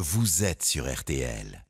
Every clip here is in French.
vous êtes sur RTL.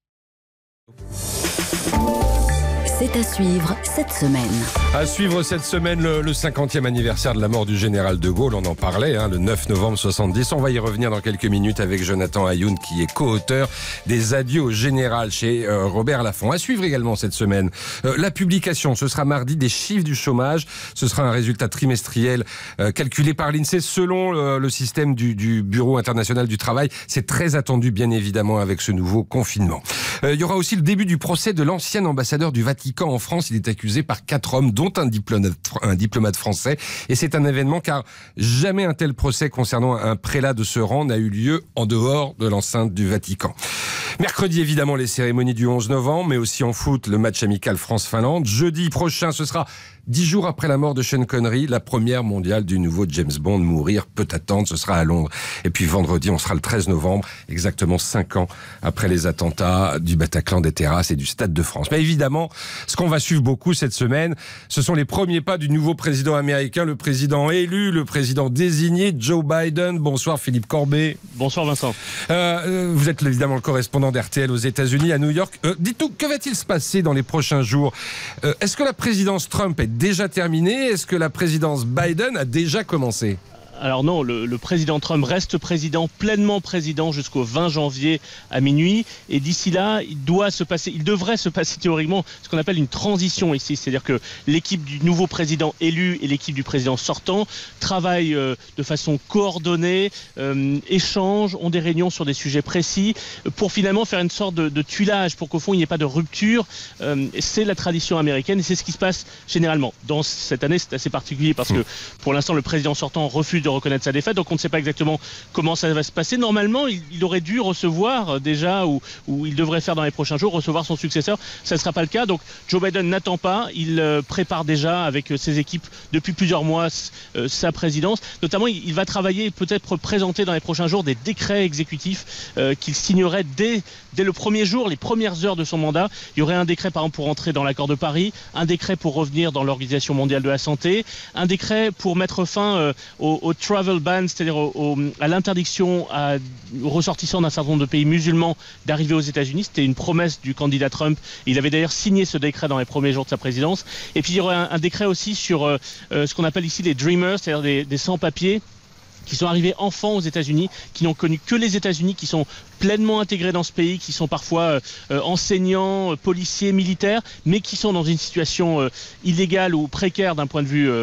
C'est à suivre cette semaine. À suivre cette semaine, le 50e anniversaire de la mort du général de Gaulle. On en parlait, le 9 novembre 70. On va y revenir dans quelques minutes avec Jonathan Ayoun, qui est co-auteur des Adieux au général chez Robert Laffont. À suivre également cette semaine, la publication, ce sera mardi, des chiffres du chômage. Ce sera un résultat trimestriel calculé par l'INSEE selon le système du Bureau international du travail. C'est très attendu, bien évidemment, avec ce nouveau confinement. Il y aura aussi le début du procès de l'ancien ambassadeur du Vatican en France. Il est accusé par 4 hommes, dont un diplomate français. Et c'est un événement car jamais un tel procès concernant un prélat de ce rang n'a eu lieu en dehors de l'enceinte du Vatican. Mercredi, évidemment, les cérémonies du 11 novembre, mais aussi en foot, le match amical France-Finlande. Jeudi prochain, ce sera 10 jours après la mort de Sean Connery, la première mondiale du nouveau James Bond. Mourir peut attendre, ce sera à Londres. Et puis vendredi, on sera le 13 novembre, exactement 5 ans après les attentats du Bataclan, des Terrasses et du Stade de France. Mais évidemment, ce qu'on va suivre beaucoup cette semaine, ce sont les premiers pas du nouveau président américain, le président élu, le président désigné, Joe Biden. Bonsoir Philippe Corbet. Bonsoir Vincent. Vous êtes évidemment le correspondant d'RTL aux États-Unis, à New York. Dites-nous, que va-t-il se passer dans les prochains jours ? Est-ce que la présidence Trump est déjà terminée ? Est-ce que la présidence Biden a déjà commencé ? Alors non, le président Trump reste pleinement président jusqu'au 20 janvier à minuit. Et d'ici là, il devrait se passer théoriquement ce qu'on appelle une transition ici. C'est-à-dire que l'équipe du nouveau président élu et l'équipe du président sortant travaillent de façon coordonnée, échangent, ont des réunions sur des sujets précis pour finalement faire une sorte de tuilage, pour qu'au fond il n'y ait pas de rupture. C'est la tradition américaine et c'est ce qui se passe généralement. Dans cette année, c'est assez particulier parce que pour l'instant, le président sortant refuse de reconnaître sa défaite, donc on ne sait pas exactement comment ça va se passer. Normalement, il aurait dû recevoir déjà, ou il devrait faire dans les prochains jours, recevoir son successeur. Ça ne sera pas le cas, donc Joe Biden n'attend pas. Il prépare déjà avec ses équipes depuis plusieurs mois sa présidence. Notamment, il va travailler, peut-être présenter dans les prochains jours des décrets exécutifs qu'il signerait dès le premier jour, les premières heures de son mandat. Il y aurait un décret, par exemple, pour entrer dans l'accord de Paris, un décret pour revenir dans l'Organisation mondiale de la santé, un décret pour mettre fin au travel ban, c'est-à-dire à l'interdiction aux ressortissants d'un certain nombre de pays musulmans d'arriver aux États-Unis. C'était une promesse du candidat Trump. Il avait d'ailleurs signé ce décret dans les premiers jours de sa présidence. Et puis il y aurait un décret aussi sur ce qu'on appelle ici les Dreamers, c'est-à-dire des sans-papiers qui sont arrivés enfants aux États-Unis, qui n'ont connu que les États-Unis, qui sont pleinement intégrés dans ce pays, qui sont parfois enseignants, policiers, militaires, mais qui sont dans une situation illégale ou précaire d'un point de vue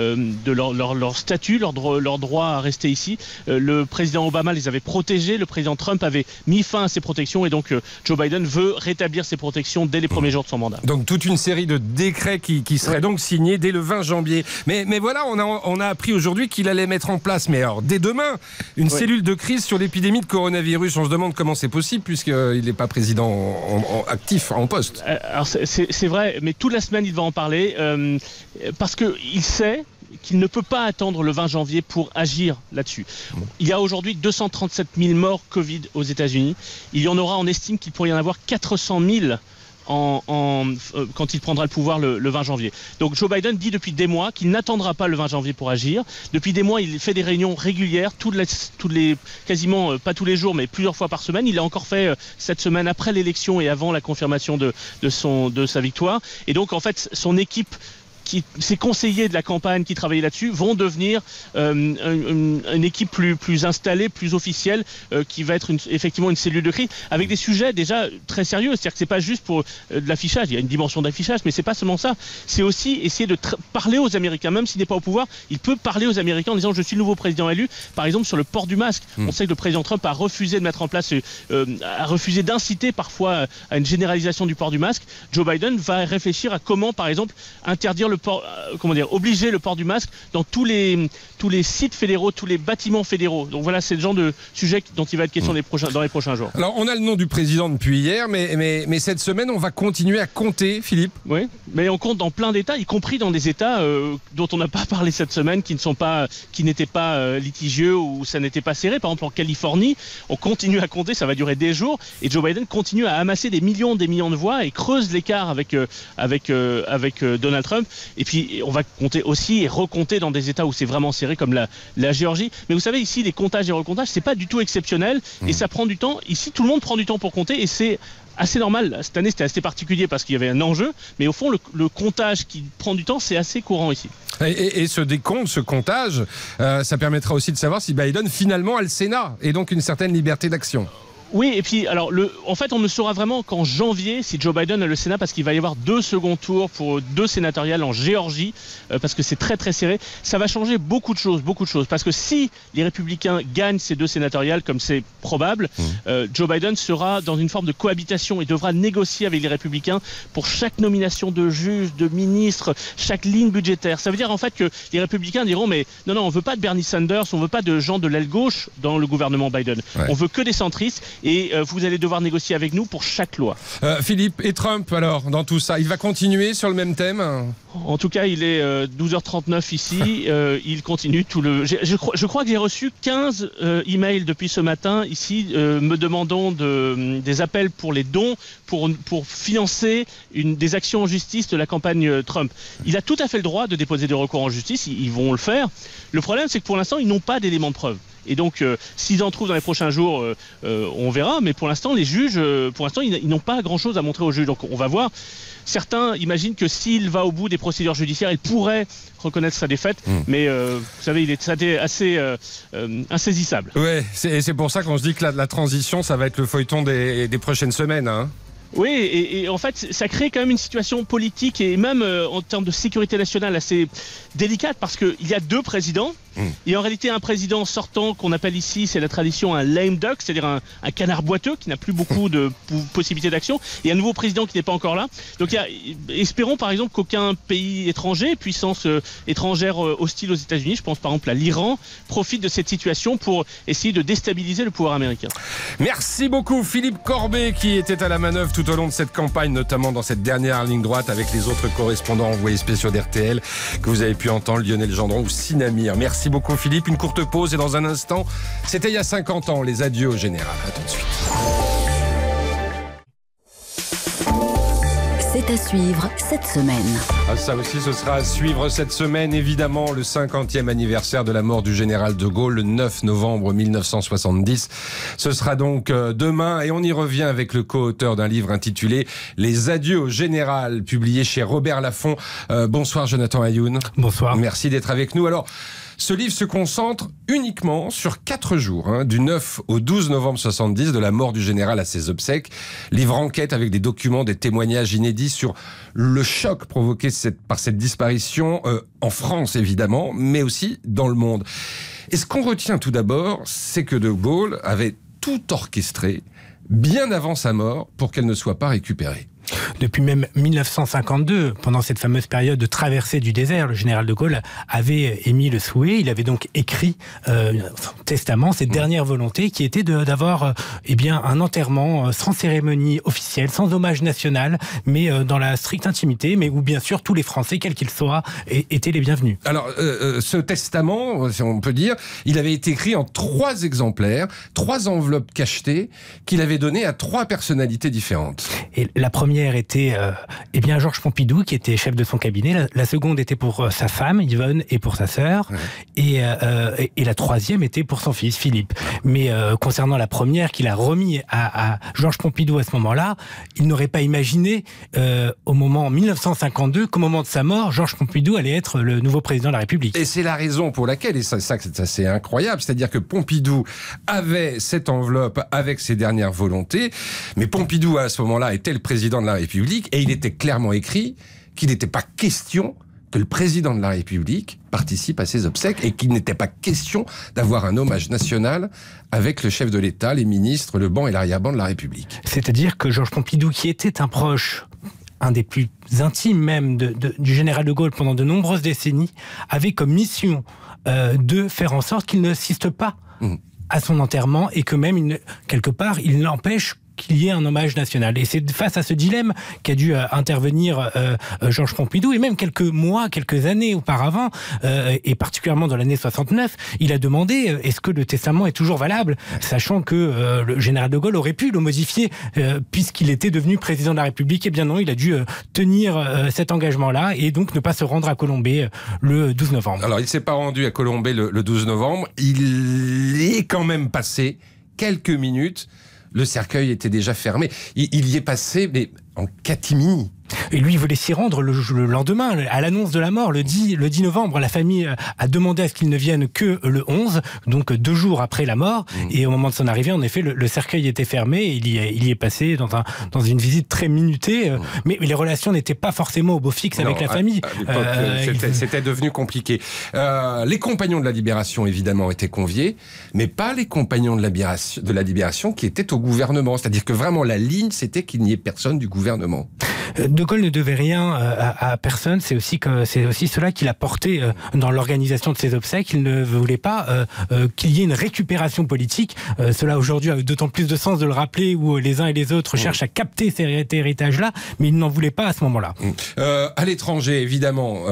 de leur statut, leur droit à rester ici. Le président Obama les avait protégés, le président Trump avait mis fin à ces protections et donc Joe Biden veut rétablir ces protections dès les premiers jours de son mandat. Donc toute une série de décrets qui seraient donc signés dès le 20 janvier. Mais voilà, on a appris aujourd'hui qu'il allait mettre en place, mais alors dès demain, une cellule de crise sur l'épidémie de coronavirus. On se demande comment c'est possible puisqu'il n'est pas président actif, en poste. Alors c'est vrai, mais toute la semaine il va en parler parce qu'il sait qu'il ne peut pas attendre le 20 janvier pour agir là-dessus. Il y a aujourd'hui 237 000 morts Covid aux États-Unis. Il y en aura, on estime qu'il pourrait y en avoir 400 000 quand il prendra le pouvoir le 20 janvier. Donc Joe Biden dit depuis des mois qu'il n'attendra pas le 20 janvier pour agir. Depuis des mois, il fait des réunions régulières, quasiment pas tous les jours, mais plusieurs fois par semaine. Il l'a encore fait cette semaine après l'élection et avant la confirmation de sa victoire. Et donc en fait, son équipe, ces conseillers de la campagne qui travaillaient là-dessus vont devenir une équipe plus installée, plus officielle, qui va être effectivement une cellule de crise avec des sujets déjà très sérieux. C'est-à-dire que c'est pas juste pour de l'affichage. Il y a une dimension d'affichage, mais c'est pas seulement ça. C'est aussi essayer de parler aux Américains, même s'il n'est pas au pouvoir. Il peut parler aux Américains en disant je suis le nouveau président élu. Par exemple sur le port du masque. On sait que le président Trump a refusé de mettre en place, a refusé d'inciter parfois à une généralisation du port du masque. Joe Biden va réfléchir à comment, par exemple, interdire obliger le port du masque dans tous les sites fédéraux, tous les bâtiments fédéraux. Donc voilà, c'est le genre de sujet dont il va être question dans les prochains jours. Alors on a le nom du président depuis hier, mais cette semaine on va continuer à compter, Philippe. Oui, mais on compte dans plein d'États, y compris dans des États dont on n'a pas parlé cette semaine, qui n'étaient pas litigieux ou ça n'était pas serré. Par exemple en Californie, on continue à compter, ça va durer des jours, et Joe Biden continue à amasser des millions de voix et creuse l'écart avec Donald Trump. Et puis on va compter aussi et recompter dans des États où c'est vraiment serré. considérée comme la Géorgie. Mais vous savez, ici, les comptages et recomptages, c'est pas du tout exceptionnel et ça prend du temps. Ici, tout le monde prend du temps pour compter et c'est assez normal. Cette année, c'était assez particulier parce qu'il y avait un enjeu, mais au fond, le comptage qui prend du temps, c'est assez courant ici. Et ce décompte, ce comptage, ça permettra aussi de savoir si Biden finalement a le Sénat et donc une certaine liberté d'action. Oui, et puis alors en fait on ne saura vraiment qu'en janvier si Joe Biden a le Sénat, parce qu'il va y avoir 2 seconds tours pour 2 sénatoriales en Géorgie, parce que c'est très très serré. Ça va changer beaucoup de choses, parce que si les républicains gagnent ces 2 sénatoriales, comme c'est probable, Joe Biden sera dans une forme de cohabitation et devra négocier avec les républicains pour chaque nomination de juge, de ministre, chaque ligne budgétaire. Ça veut dire en fait que les républicains diront mais non, on veut pas de Bernie Sanders, on veut pas de gens de l'aile gauche dans le gouvernement Biden. Ouais. On veut que des centristes. Et vous allez devoir négocier avec nous pour chaque loi. Philippe, et Trump alors, dans tout ça, il va continuer sur le même thème ? En tout cas, il est 12h39 ici, il continue tout le... Je crois que j'ai reçu 15 emails depuis ce matin ici, me demandant des appels pour les dons, pour financer des actions en justice de la campagne Trump. Il a tout à fait le droit de déposer des recours en justice, ils vont le faire. Le problème, c'est que pour l'instant, ils n'ont pas d'éléments de preuve. Et donc, s'ils en trouvent dans les prochains jours, on verra. Mais pour l'instant, les juges, ils n'ont pas grand-chose à montrer aux juges. Donc, on va voir. Certains imaginent que s'il va au bout des procédures judiciaires, il pourrait reconnaître sa défaite. Mais vous savez, il est assez insaisissable. Ouais, c'est pour ça qu'on se dit que la transition, ça va être le feuilleton des prochaines semaines, hein. Oui, et en fait, ça crée quand même une situation politique et même en termes de sécurité nationale assez délicate, parce qu'il y a 2 présidents. Et en réalité, un président sortant qu'on appelle ici, c'est la tradition un lame duck, c'est-à-dire un canard boiteux qui n'a plus beaucoup de possibilités d'action, et un nouveau président qui n'est pas encore là. Donc espérons par exemple qu'aucun pays étranger, puissance étrangère hostile aux États-Unis, je pense par exemple à l'Iran, profite de cette situation pour essayer de déstabiliser le pouvoir américain. Merci beaucoup Philippe Corbet, qui était à la manœuvre tout au long de cette campagne, notamment dans cette dernière ligne droite avec les autres correspondants envoyés spéciaux d'RTL que vous avez pu entendre, Lionel Gendron ou Sinamir. Merci beaucoup Philippe, une courte pause et dans un instant, c'était il y a 50 ans, les adieux au général. À tout de suite. C'est à suivre cette semaine. Ça aussi, ce sera à suivre cette semaine. Évidemment, le 50e anniversaire de la mort du général de Gaulle, le 9 novembre 1970. Ce sera donc demain et on y revient avec le co-auteur d'un livre intitulé « Les adieux au général », publié chez Robert Laffont. Bonsoir Jonathan Ayoun. Bonsoir. Merci d'être avec nous. Alors, ce livre se concentre uniquement sur 4 jours, du 9 au 12 novembre 70, de la mort du général à ses obsèques. Livre enquête avec des documents, des témoignages inédits sur le choc provoqué par cette disparition, en France évidemment, mais aussi dans le monde. Et ce qu'on retient tout d'abord, c'est que De Gaulle avait tout orchestré bien avant sa mort pour qu'elle ne soit pas récupérée. Depuis même 1952, pendant cette fameuse période de traversée du désert, le général de Gaulle avait émis le souhait, il avait donc écrit son testament, cette dernière volonté qui était d'avoir un enterrement sans cérémonie officielle, sans hommage national, mais dans la stricte intimité, mais où bien sûr tous les Français, quels qu'ils soient, étaient les bienvenus. Alors, ce testament, si on peut dire, il avait été écrit en 3 exemplaires, 3 enveloppes cachetées qu'il avait données à 3 personnalités différentes. Et la première était Georges Pompidou, qui était chef de son cabinet. La seconde était pour sa femme, Yvonne, et pour sa sœur. Ouais. Et la troisième était pour son fils, Philippe. Mais concernant la première, qu'il a remis à Georges Pompidou à ce moment-là, il n'aurait pas imaginé, au moment 1952, qu'au moment de sa mort, Georges Pompidou allait être le nouveau président de la République. Et c'est la raison pour laquelle, et ça c'est assez incroyable, c'est-à-dire que Pompidou avait cette enveloppe avec ses dernières volontés, mais Pompidou, à ce moment-là, était le président de la République, et il était clairement écrit qu'il n'était pas question que le président de la République participe à ses obsèques et qu'il n'était pas question d'avoir un hommage national avec le chef de l'État, les ministres, le ban et l'arrière-ban de la République. C'est-à-dire que Georges Pompidou, qui était un proche, un des plus intimes même du général de Gaulle pendant de nombreuses décennies, avait comme mission de faire en sorte qu'il n'assiste pas à son enterrement et que même, quelque part, il l'empêche qu'il y ait un hommage national. Et c'est face à ce dilemme qu'a dû intervenir Georges Pompidou, et même quelques années auparavant, et particulièrement dans l'année 69, il a demandé est-ce que le testament est toujours valable, sachant que le général de Gaulle aurait pu le modifier puisqu'il était devenu président de la République. Eh bien non, il a dû tenir cet engagement-là et donc ne pas se rendre à Colombey le 12 novembre. Alors, il ne s'est pas rendu à Colombey le 12 novembre. Il est quand même passé quelques minutes. Le cercueil était déjà fermé. Il y est passé, mais en catimini. Et lui, il voulait s'y rendre le lendemain, à l'annonce de la mort, le 10 novembre. La famille a demandé à ce qu'il ne vienne que le 11, donc 2 jours après la mort. Et au moment de son arrivée, en effet, le cercueil était fermé. Et il y est passé dans une visite très minutée. Mais les relations n'étaient pas forcément au beau fixe avec la famille. À l'époque, c'était devenu compliqué. Les compagnons de la Libération, évidemment, étaient conviés, mais pas les compagnons de la Libération qui étaient au gouvernement. C'est-à-dire que vraiment, la ligne, c'était qu'il n'y ait personne du gouvernement. De Gaulle ne devait rien à personne. C'est aussi cela qu'il a porté dans l'organisation de ses obsèques. Il ne voulait pas qu'il y ait une récupération politique. Cela aujourd'hui a d'autant plus de sens de le rappeler, où les uns et les autres cherchent à capter cet héritage-là, mais il n'en voulait pas à ce moment-là. À l'étranger, évidemment,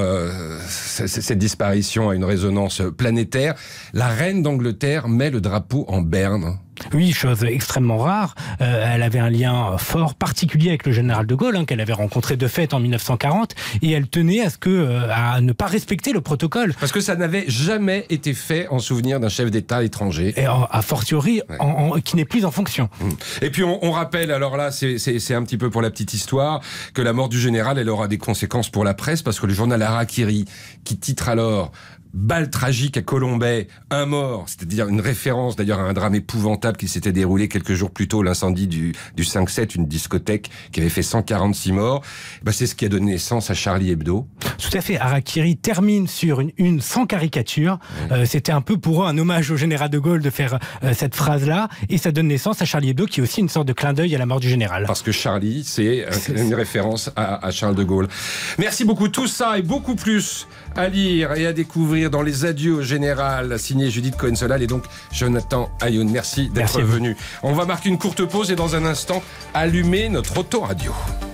cette disparition a une résonance planétaire. La reine d'Angleterre met le drapeau en berne. Oui, chose extrêmement rare. Elle avait un lien fort, particulier avec le général de Gaulle, qu'elle avait rencontré de fait en 1940, et elle tenait à ne pas respecter le protocole. Parce que ça n'avait jamais été fait en souvenir d'un chef d'État étranger. Et a fortiori, qui n'est plus en fonction. Et puis on rappelle, alors là, c'est un petit peu pour la petite histoire, que la mort du général, elle aura des conséquences pour la presse, parce que le journal Harakiri, qui titre alors balle tragique à Colombey, un mort, c'est-à-dire une référence d'ailleurs à un drame épouvantable qui s'était déroulé quelques jours plus tôt, l'incendie du 5-7, une discothèque qui avait fait 146 morts. C'est ce qui a donné naissance à Charlie Hebdo. Tout à fait. Harakiri termine sur une sans caricature. C'était un peu pour eux un hommage au général de Gaulle de faire cette phrase-là, et ça donne naissance à Charlie Hebdo, qui est aussi une sorte de clin d'œil à la mort du général. Parce que Charlie, c'est une référence à Charles de Gaulle. Merci beaucoup. Tout ça et beaucoup plus à lire et à découvrir dans Les Adieux au Général, signé Judith Cohen-Solal et donc Jonathan Ayoun. Merci d'être venu. On va marquer une courte pause et dans un instant, allumer notre autoradio.